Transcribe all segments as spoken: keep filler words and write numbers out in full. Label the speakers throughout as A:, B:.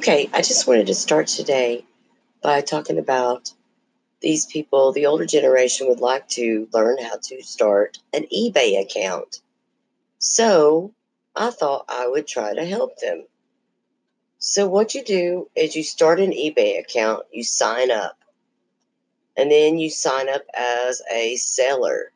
A: Okay, I just wanted to start today by talking about these people. The older generation would like to learn how to start an eBay account. So I thought I would try to help them. So, what you do is you start an eBay account, you sign up, and then you sign up as a seller.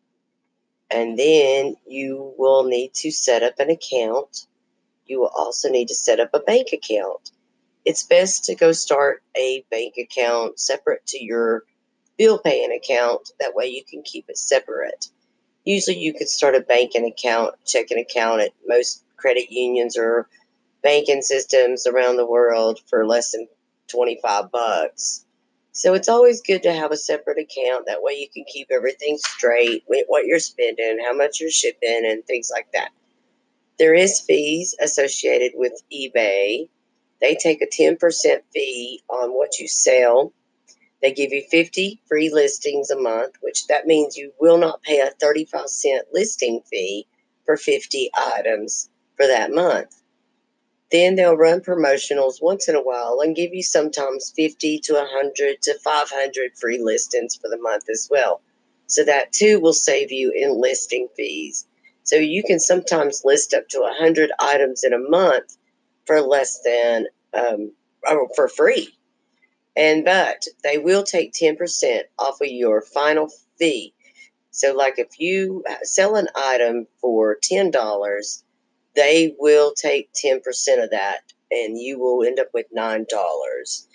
A: And then you will need to set up an account. You will also need to set up a bank account. It's best to go start a bank account separate to your bill paying account. That way you can keep it separate. Usually you could start a banking account, checking account at most credit unions or banking systems around the world for less than twenty-five bucks. So it's always good to have a separate account. That way you can keep everything straight with what you're spending, how much you're shipping, and things like that. There is fees associated with eBay. They take a ten percent fee on what you sell. They give you fifty free listings a month, which that means you will not pay a thirty-five cent listing fee for fifty items for that month. Then they'll run promotionals once in a while and give you sometimes fifty to one hundred to five hundred free listings for the month as well. So that too will save you in listing fees. So you can sometimes list up to one hundred items in a month for less than, um, or for free. And but they will take ten percent off of your final fee. So like if you sell an item for ten dollars, they will take ten percent of that and you will end up with nine dollars.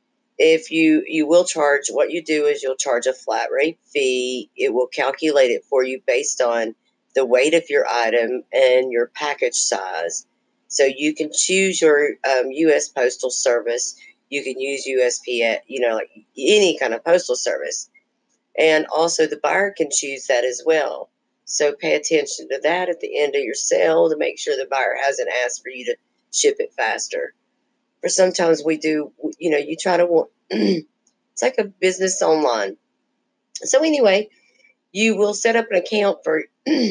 A: If you, you will charge, what you do is you'll charge a flat rate fee. It will calculate it for you based on the weight of your item and your package size. So you can choose your um, U S Postal Service. You can use U S P S, you know, like any kind of postal service. And also the buyer can choose that as well. So pay attention to that at the end of your sale to make sure the buyer hasn't asked for you to ship it faster. For sometimes we do, you know, you try to, it's like a business online. So anyway, you will set up an account for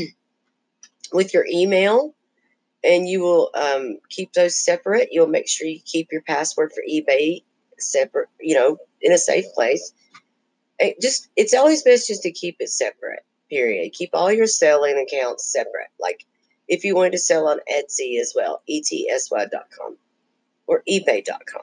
A: with your email, and you will um, keep those separate. You'll make sure you keep your password for eBay separate, you know, in a safe place. It just it's always best just to keep it separate. Period. Keep all your selling accounts separate. Like if you wanted to sell on Etsy as well, E T S Y dot com or eBay dot com.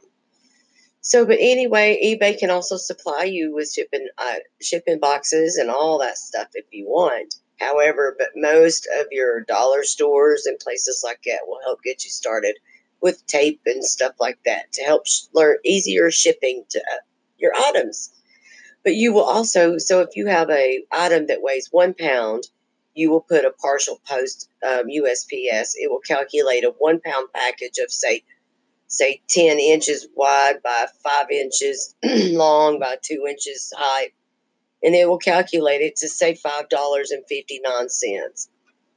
A: So, but anyway, eBay can also supply you with shipping uh, shipping boxes and all that stuff if you want. However, but most of your dollar stores and places like that will help get you started with tape and stuff like that to help sh- learn easier shipping to uh, your items. But you will also, so if you have a item that weighs one pound, you will put a partial post um, U S P S. It will calculate a one pound package of say say ten inches wide by five inches long by two inches high, and it will calculate it to say five dollars and fifty-nine cents.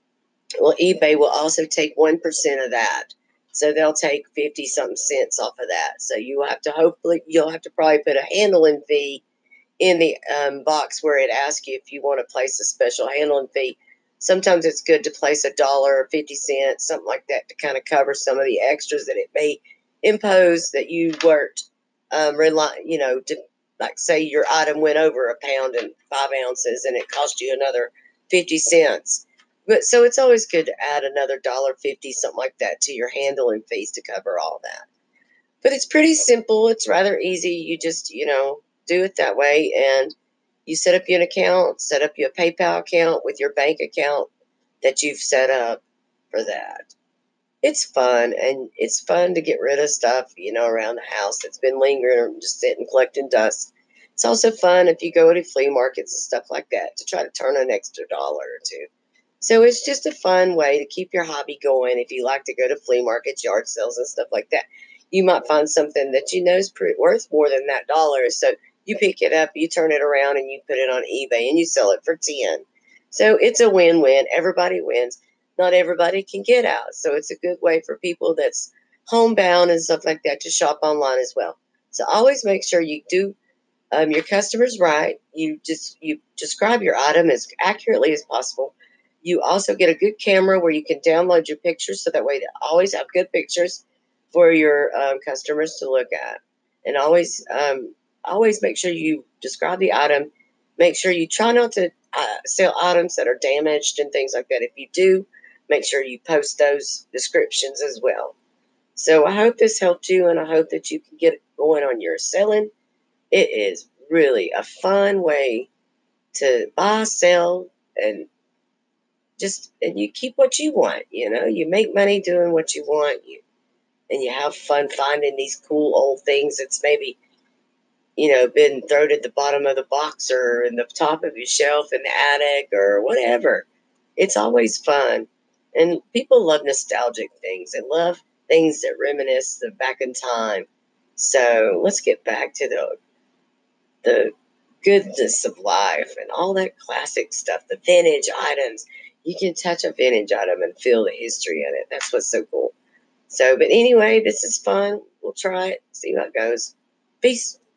A: Well, eBay will also take one percent of that. So they'll take fifty something cents off of that. So you have to hopefully, you'll have to probably put a handling fee in the um, box where it asks you if you want to place a special handling fee. Sometimes it's good to place a dollar or fifty cents, something like that, to kind of cover some of the extras that it may impose that you weren't um, rely, you know, to, like say your item went over a pound and five ounces and it cost you another fifty cents. But so it's always good to add another dollar fifty, something like that, to your handling fees to cover all that. But it's pretty simple. It's rather easy. You just, you know, do it that way. And you set up your account, set up your PayPal account with your bank account that you've set up for that. It's fun, and it's fun to get rid of stuff, you know, around the house that's been lingering or just sitting collecting dust. It's also fun if you go to flea markets and stuff like that to try to turn an extra dollar or two. So it's just a fun way to keep your hobby going. If you like to go to flea markets, yard sales, and stuff like that, you might find something that you know is pretty worth more than that dollar. So you pick it up, you turn it around, and you put it on eBay, and you sell it for ten. So it's a win-win. Everybody wins. Not everybody can get out, so it's a good way for people that's homebound and stuff like that to shop online as well. So always make sure you do um, your customers right. You just you describe your item as accurately as possible. You also get a good camera where you can download your pictures, so that way they always have good pictures. for your um, customers to look at. And always, um, always make sure you describe the item. Make sure you try not to uh, sell items that are damaged and things like that. If you do, make sure you post those descriptions as well. So I hope this helped you, and I hope that you can get going on your selling. It is really a fun way to buy, sell, and just and you keep what you want. You know, you make money doing what you want. You and you have fun finding these cool old things that's maybe, you know, been thrown at the bottom of the box or in the top of your shelf in the attic or whatever. It's always fun. And people love nostalgic things and love things that reminisce the back in time. So let's get back to the the goodness of life and all that classic stuff, the vintage items. You can touch a vintage item and feel the history in it. That's what's so cool. So, but anyway, this is fun. We'll try it, see how it goes. Peace.